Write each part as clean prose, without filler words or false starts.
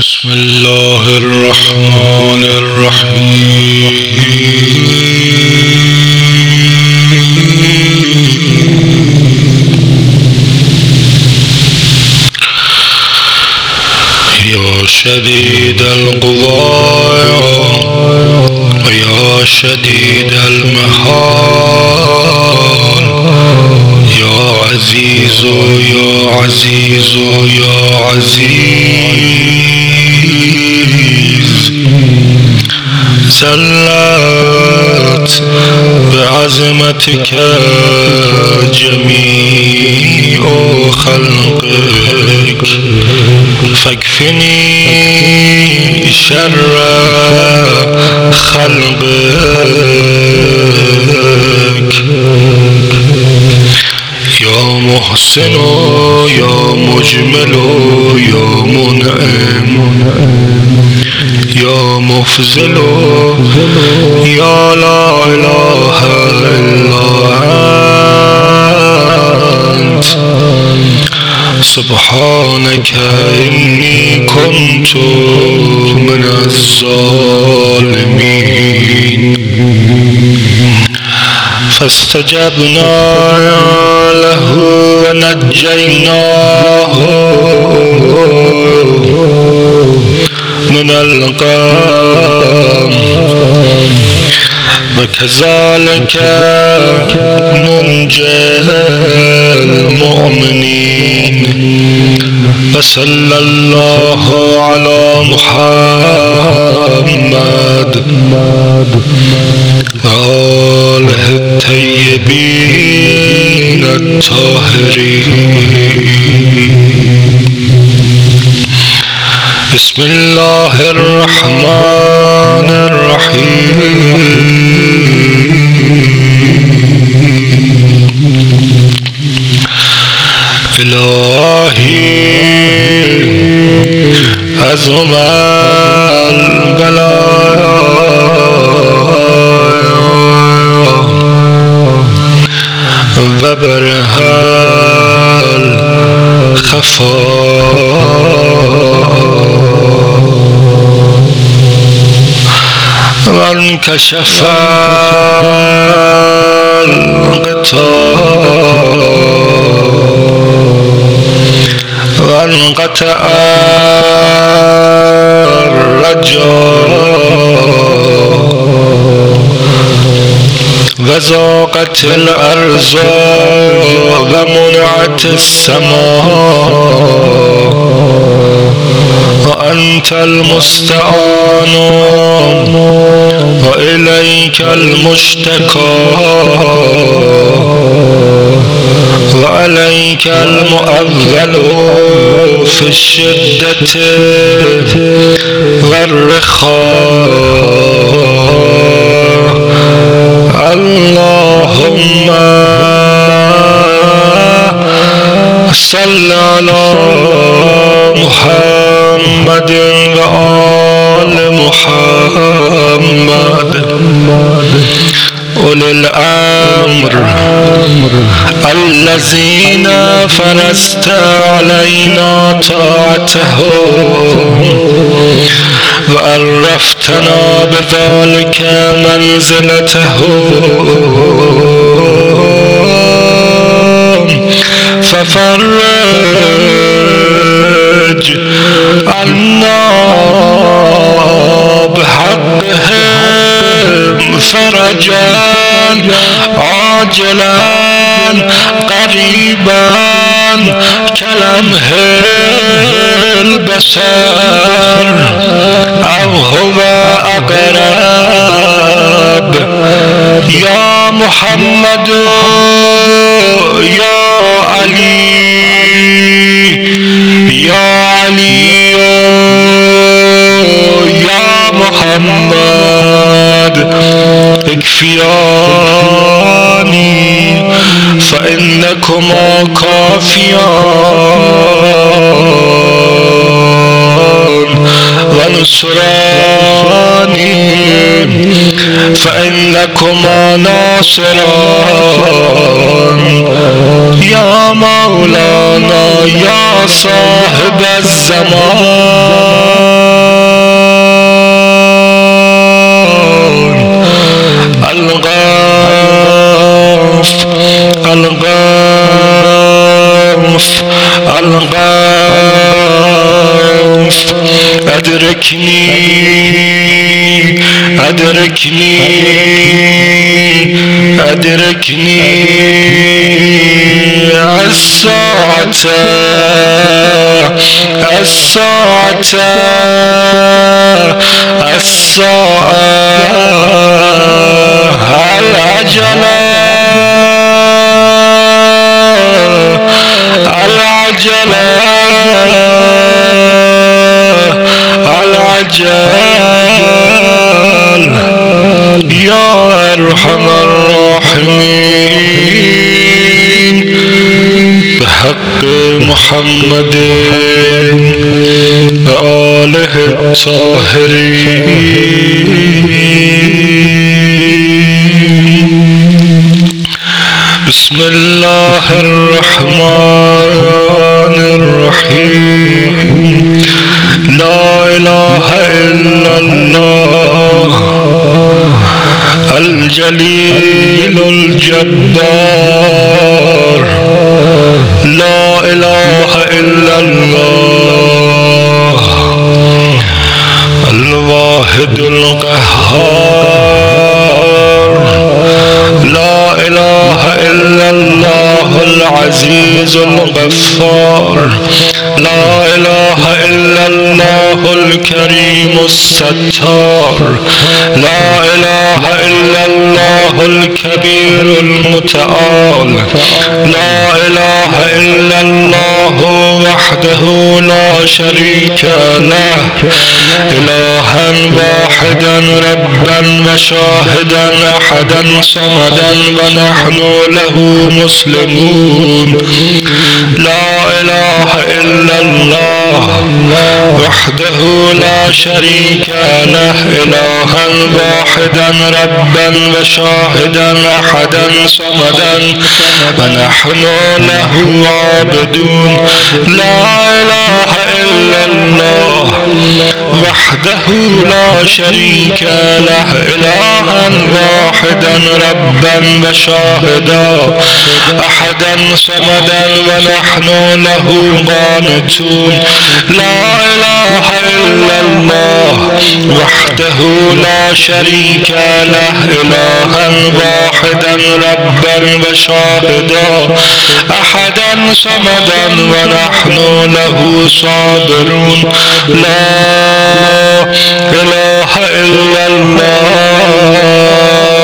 بسم الله الرحمن الرحيم. يا شديد القضاء ويا شديد المحال، يا عزيز يا عزيز يا عزيز، زلت بعظمتك جميع خلقك، فاكفني شر خلقك. يا محسن يا مجمل يا منعم، يا مفضل يا لا إله إلا أنت، سبحانك إني كنت من الظالمين. فاستجبنا له ونجيناه من الغم، وكذلك ننجي المؤمنين. وصلى الله على محمد وآله الطيبين الطاهرين. بسم الله الرحمن الرحيم. إلهي عظم البلايا وبرها الخفايا، وانكشف الغطاء وانقطع الرجاء، وزاقت الأرض ومنعت السماء، وأنت المستعان وإليك المشتكى، وعليك المؤول في الشدة والرخاء. اللهم صل على محمد وآل محمد أولي الأمر الذين فرضت علينا طاعتهم، وعرفتنا بذلك منزلتهم، ففرج عنا بحقهم فرجا عاجلا قريبا كلمح البصر أو هو أقرب. يا محمد يا علي يا علي يا محمد اكفياني فإنكما كافيان، وانصراني فإنكما ناصران. يا مولانا يا صاحب الزمان أدركني أدركني أدركني الساعة الساعة الساعة العجلة العجلة العجل يا أرحم الراحمين بحق محمد وآله الطاهرين. بسم الله الرحمن الرحيم. لا إله إلا الله الجليل الجبار. لا إله إلا الله الواحد القهار. لا إله إلا الله العزيز الغفار. لا إله إلا الله الكريم الستار. لا إله إلا الله الكبير المتعال. لا إله إلا الله وحده لا شريك له. إلها واحدا ربا وشاهدا أحدا صمدا ونحن له مسلمون. لا إله إلا الله وحده لا شريك له. إلها واحدا ربا وشاهدا أحدا صمدا ونحن له عابدون. لا إله إلا الله وحده لا شريك له. إلها واحدا ربا وشاهدا أحدا صمدا ونحن له قانتون. لا إله إلا الله وحده لا شريك له. إلها واحدا ربا وشاهدا أحدا صمدا ونحن له صابرون. لا إله إلا الله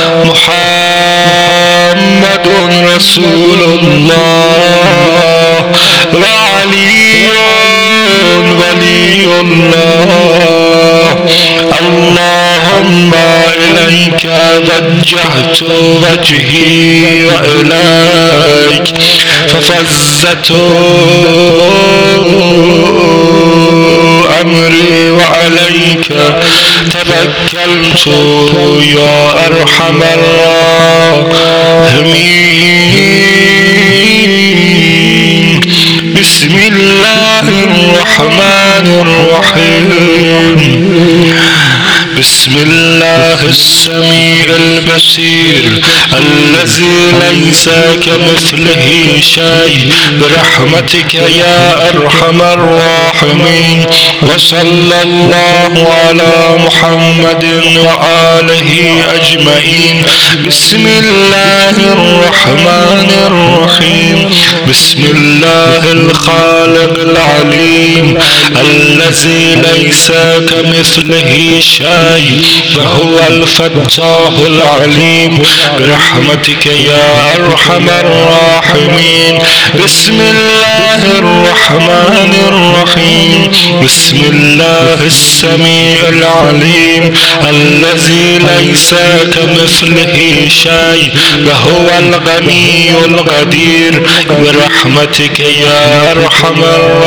محمد رسول الله وعلي ولي الله. اللهم إليك وجهت وجهي وإليك ففزت أمري وعليك توكلت يا أرحم الراحمين. بسم الله الرحمن الرحيم. بسم الله السميع البصير الذي ليس كمثله شيء برحمتك يا أرحم الراحمين. وصلى الله على محمد وآله أجمعين. بسم الله الرحمن الرحيم. بسم الله الخالق العليم الذي ليس كمثله شيء وهو الفتاح العليم برحمتك يا أرحم الراحمين. بسم الله الرحمن الرحيم. بسم الله السميع العليم الذي ليس كمثله شيء وهو الغني القدير برحمتك يا أرحم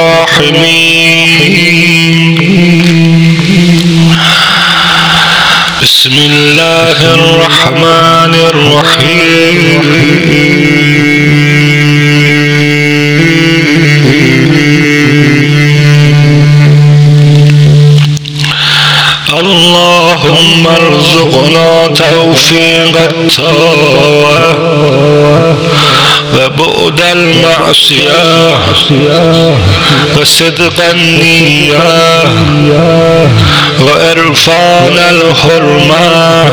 الراحمين. بسم الله الرحمن الرحيم. اللهم ارزقنا توفيق الطاعة وبعد المعصية وصدق النية وإرفان الحرمة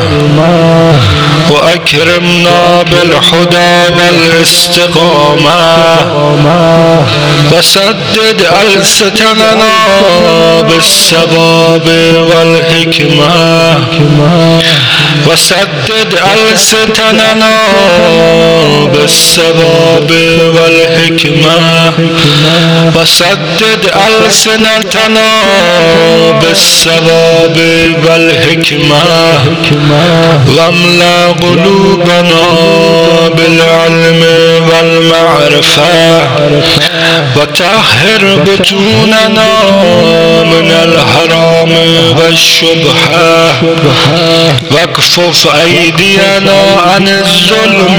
وأكرمنا بالهدى والاستقامة وسدد ألسنتنا بالصواب والحكمة وسدد ألسنتنا بالصواب والحكمة وسدد ألسنتنا بالصواب والحكمة واملأ قلوبنا بالعلم والمعرفة وطهر بطوننا من الحرام والشبهة واكفف أيدينا عن الظلم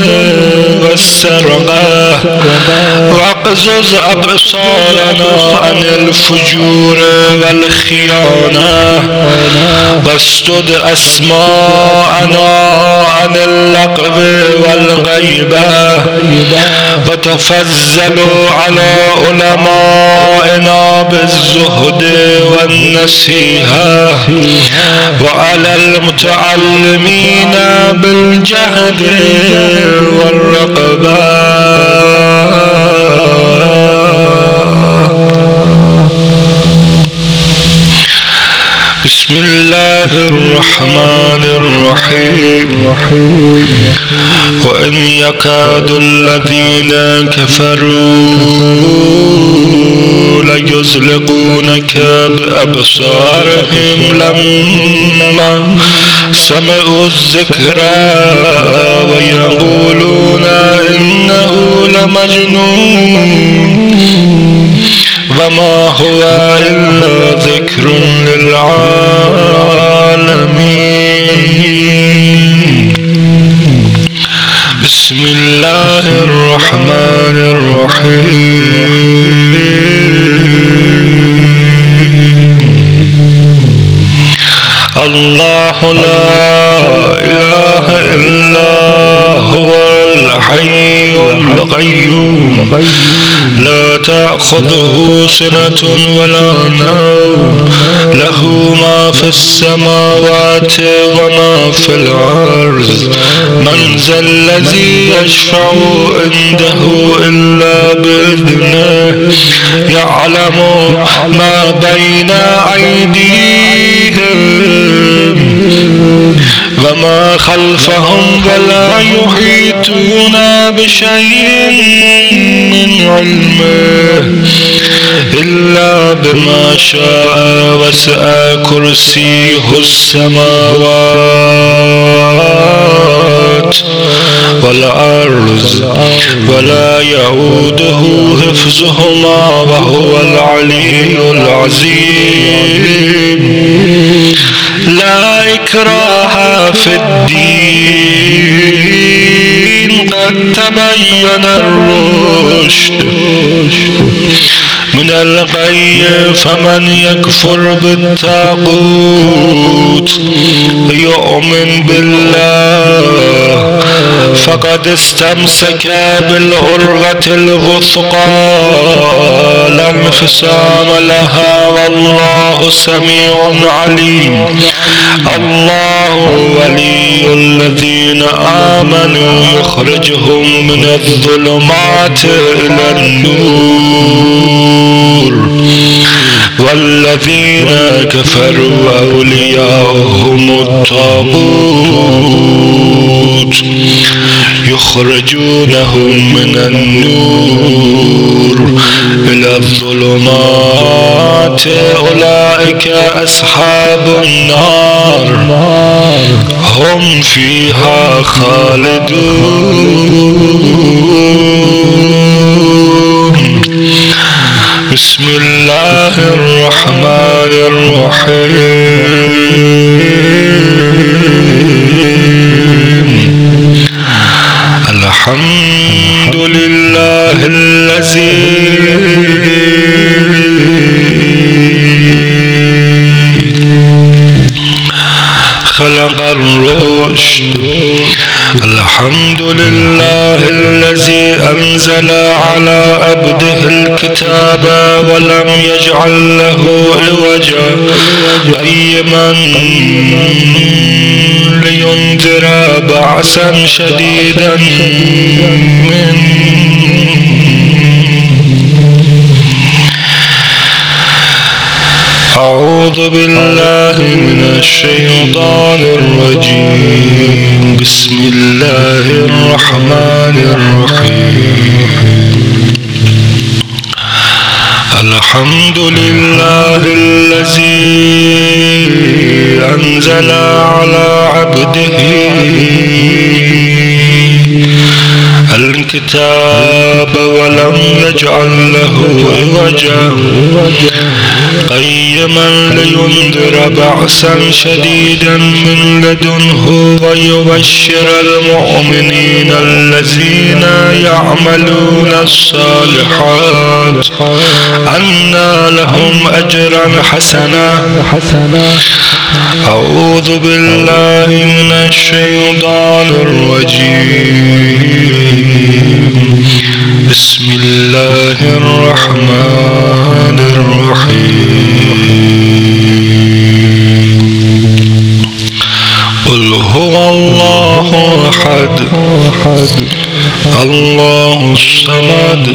والسرقة واقزز أبصارنا عن الفجور والخيانة واسدد أسماءنا عن اللغو والغيبة وتفضلوا على علمائنا بالزهد والنصيحة وعلى المتعلمين بالجهد والرقبة بسم الله الرحمن الرحيم وإن يكاد الذين كفروا ليزلقونك بأبصارهم لما سمعوا الذكر ويقولون إنه لمجنون وما هو إلا ذكر للعالمين بسم الله الرحمن الرحيم الله لا إله إلا هو الحي القيوم لا تأخذه سنة ولا نوم له ما في السماوات وما في الأرض من ذا الذي يشفع عنده إلا بإذنه يعلم ما بين أيديهم وما خلفهم ولا يحيطون بشيء من علمه إلا بما شاء وسع كرسيه السماوات والأرض ولا يؤوده حفظهما وهو العلي العظيم لا إكراه في الدين قد تبين الرشد من الغي فمن يكفر بالطاغوت يؤمن بالله فقد استمسك بالعروة الوثقى لا انفصام لها والله سميع عليم الله ولي الذين آمنوا يخرجهم من الظلمات إلى النور والذين كفروا أولياءهم الطاغوت يخرجونهم من النور إلى الظلمات أولئك أصحاب النار هم فيها خالدون بسم الله الرحمن الرحيم الحمد لله الذي فلق الرشد. الحمد لله الذي أنزل على عبده الكتاب ولم يجعل له عوجا قيما لينذر بأسا شديدا من أعوذ بالله من الشيطان الرجيم. بسم الله الرحمن الرحيم. الحمد لله الذي أنزل على عبده الكتاب ولم يجعل له عوجا قيما لينذر بأسا شديدا من لدنه ويبشر المؤمنين الذين يعملون الصالحات أن لهم أجرا حسنا. أعوذ بالله من الشيطان الرجيم. بسم الله الرحمن الرحيم. قل هو الله أحد الله الصمد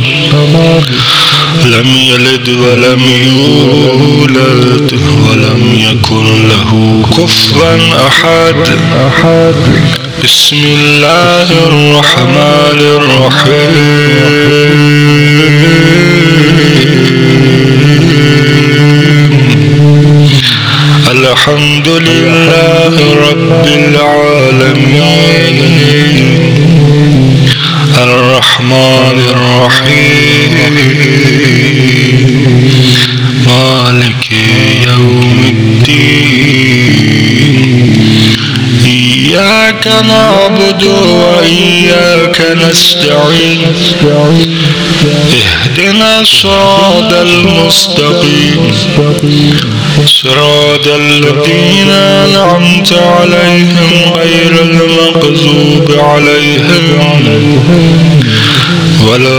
لم يلد ولم يولد ولم يكن له كفوا أحد. بسم الله الرحمن الرحيم. الحمد لله رب العالمين الرحمن الرحيم مالك يوم الدين. إياك نعبد وإياك نستعين. اهدنا الصراط المستقيم صراط الذين أنعمت عليهم غير المغضوب عليهم ولا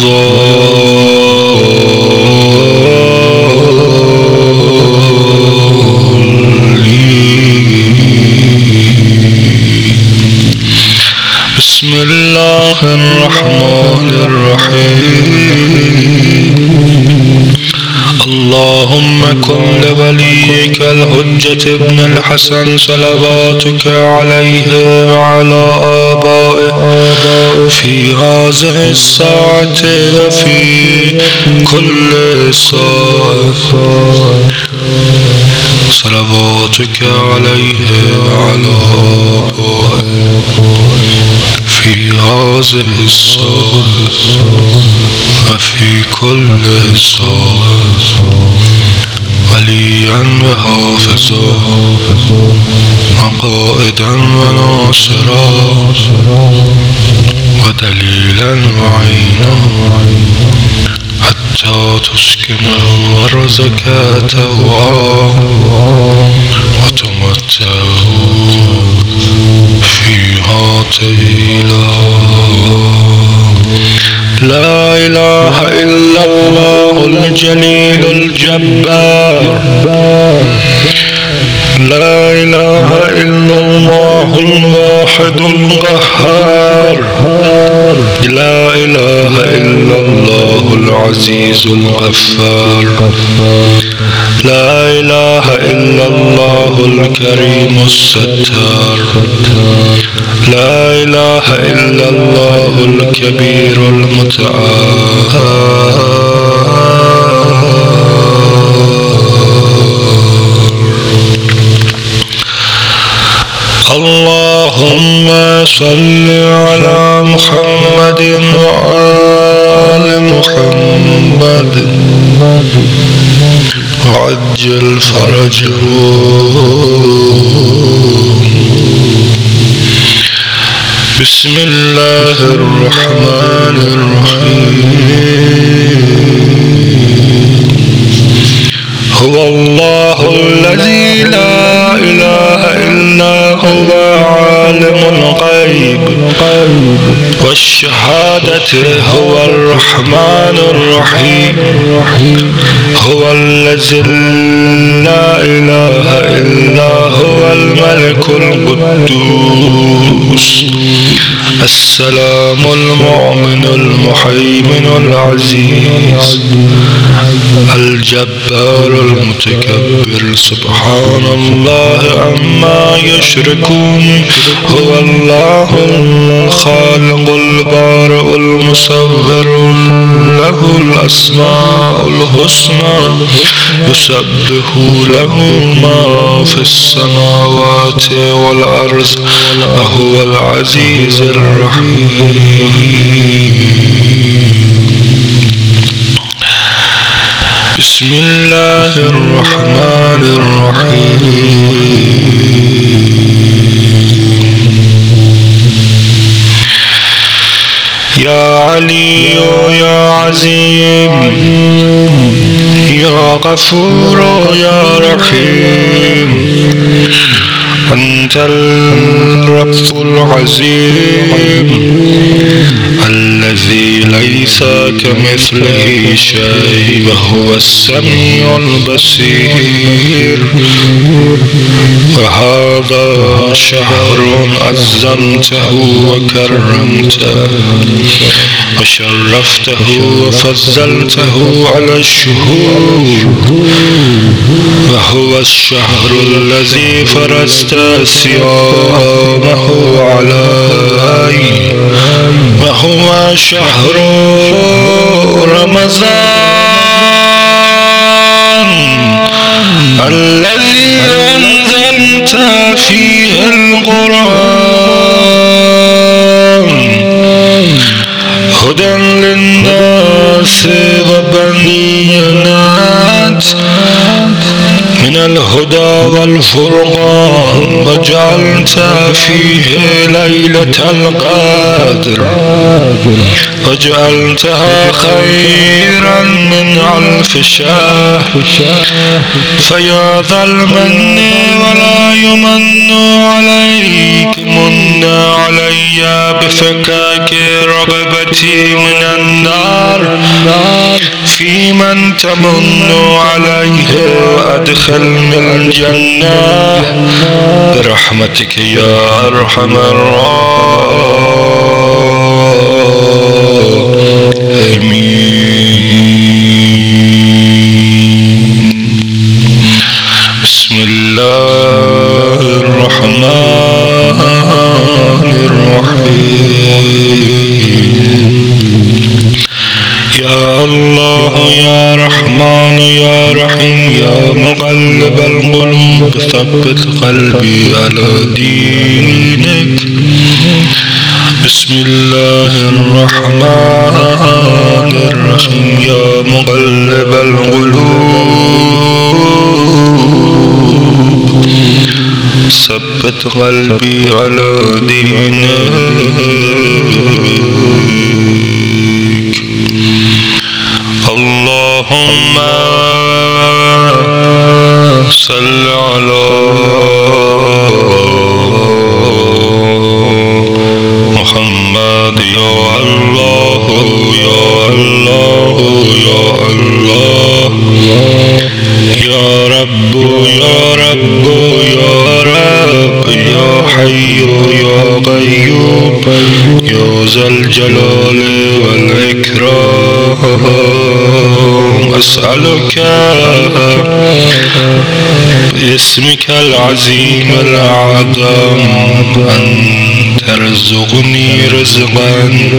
بسم الله الرحمن الرحيم. اللهم كن لوليك الحجة ابن الحسن صلواتك عليه وعلى آبائه في هذه الساعة وفي كل ساعة. صلواتك عليه وعلى آبائه في هذه الساعة وفي كل ساعة وليا وحافظا وقائدا وناصرا ودليلا وعينا حتى تسكنه أرضك طوعا وتمتعه فيها طويلا. لا إله إلا الله الجليل الجبار. لا إله إلا الله الواحد القهار. لا إله إلا الله العزيز الغفار. لا إله إلا الله الكريم الستار. لا إله إلا الله الكبير المتعال. اللهم صل على محمد وآل محمد وعجل فرجه. بسم الله الرحمن الرحيم. هو الله الذي لا إله إلا الغيب والشهادة هو الرحمن الرحيم هو الذي لا إله إلا هو الملك القدوس السلام المؤمن المهيمن العزيز الجبار المتكبر سبحان الله عما يشركون هو الله الخالق البارئ المصور له الأسماء الحسنى يسبح له ما في السماوات والأرض وهو العزيز الرحيم بسم الله الرحمن الرحيم يا علي يا عظيم يا غفور يا رحيم أنت الرب العظيم الذي ليس كمثله شيء وهو السميع البصير وهذا شهر عظمته وكرمته وشرفته وفضلته على الشهور وهو الشهر الذي فرضت صيامه علي وهو شهر رمضان الذي أنزلت فيه القرآن هدى للناس وبينات من الهدى والفرقان وجعلت فيه ليلة القدر وجعلتها خيرا من 1000 شهر فيا ذا المن ولا يمن عليك من علي بفكاك رغبتي من النار في من تمن عليه وأدخلني الجنة برحمتك يا أرحم الراحمين بسم الله الرحمن الرحيم يا الله يا رحمن يا رحيم يا مقلب القلوب ثبت قلبي على دينك بسم الله الرحمن الرحيم يا مقلب القلوب ثبت قلبي على دينك اللهم صل على محمد يا الله يا الله يا الله يا رب يا رب يا رب يا حي يا قيوم يا ذا الجلال والإكرام أسألك باسمك العظيم الأعظم أن ترزقني رزقا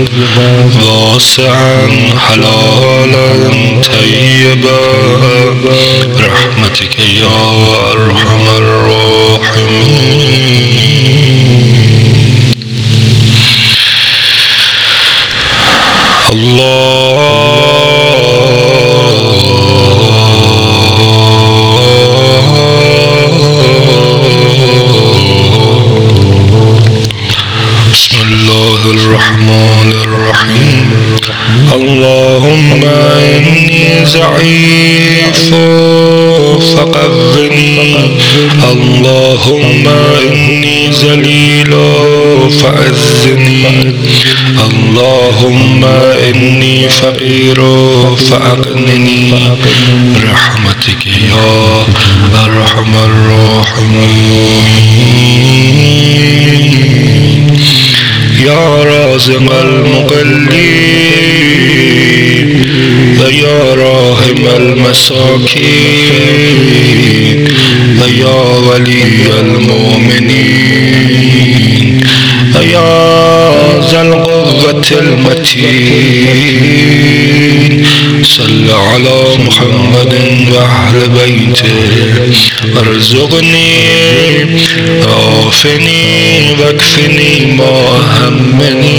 واسعا حلالا طيبا برحمتك يا أرحم الراحمين بسم الله الرحمن الرحيم اللهم إني ضعيف فقوني، اللهم إني ذليل فأعزني، اللهم إني فقير فأغنني برحمتك يا أرحم الراحمين. يا رازق المقلين ويا راحم المساكين ويا ولي المؤمنين ويا ذا القوة المتين، صل على محمد وأهل بيته وارزقني وعافني واكفني ما همني.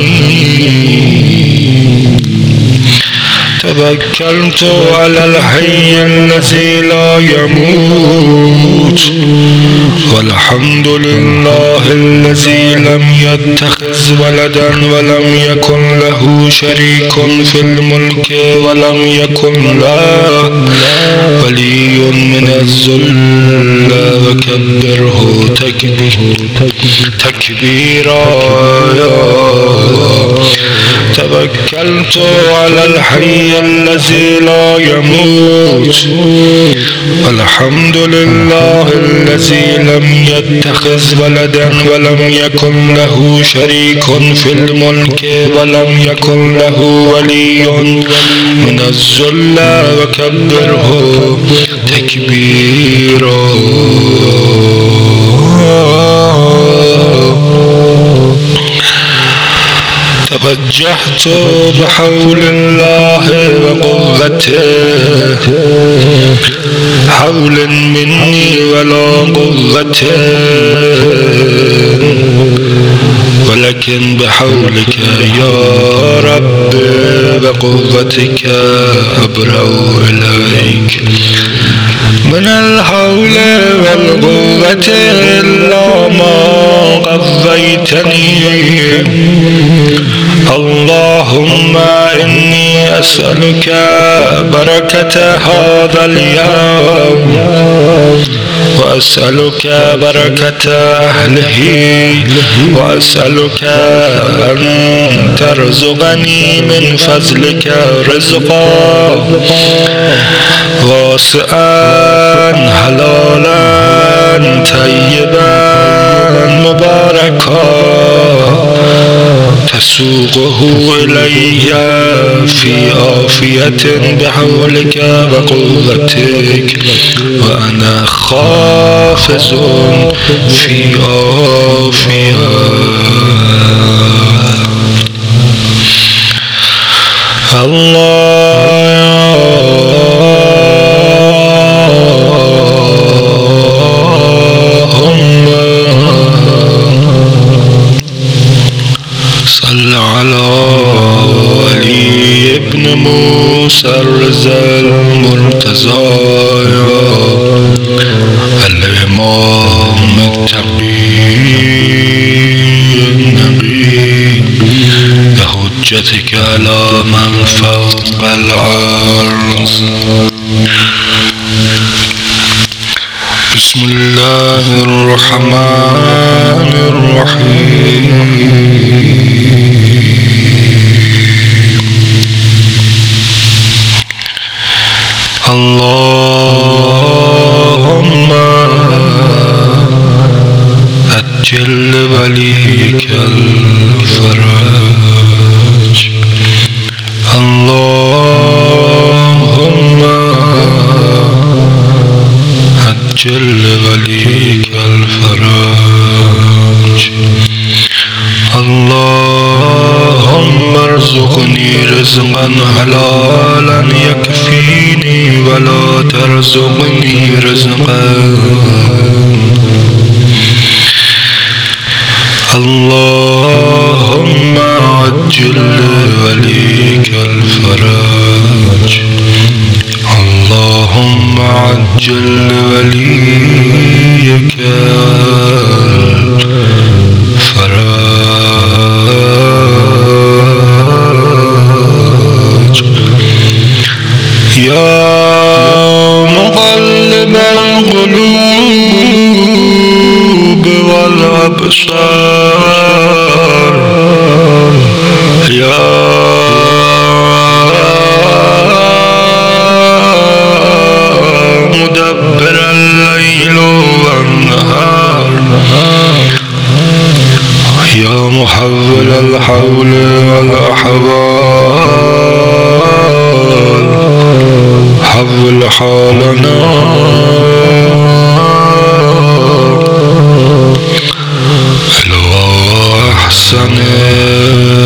توكلت على الحي الذي لا يموت، والحمد لله الذي لم يتخذ ولدا ولم يكن له شريك في الملك ولم يكن له ولي من الذل وكبره تكبيرا. توكلت على الحي الذي لا يموت، والحمد لله الذي لم يتخذ ولدا ولم يكن له شريك في الملك ولم يكن له ولي من الذل وكبره تكبيرا. توجهت بحول الله وقوته، حول مني ولا قوة ولكن بحولك يا رب وقوتك أبرأ إليك. من الحول والقوة إلا ما قضيتني. اللهم إني أسألك بركة هذا اليوم، وأسألك بركة أهله، وأسألك أن ترزقني من فضلك رزقا واسعا حلالا طيبا مباركا تسوقه إلي في عافية بحولك وقوتك، وأنا خافز في عافية. صل على علي بن موسى الرضا المرتضى الإمام التقي النبي بحجتك على من فوق العرش. بسم الله الرحمن الرحيم. اللهم أجل وليك الفرج. اللهم أجل وليك الفرج. اللهم ارزقني رزقا حلالا يكفيني ولا ترزقني رزقا. اللهم عجل وليك الفرج. اللهم عجل وليك الفرج. الأبصار يا مدبر الليل والنهار يا محول الحول والأحوال حول حالنا إلى أحسن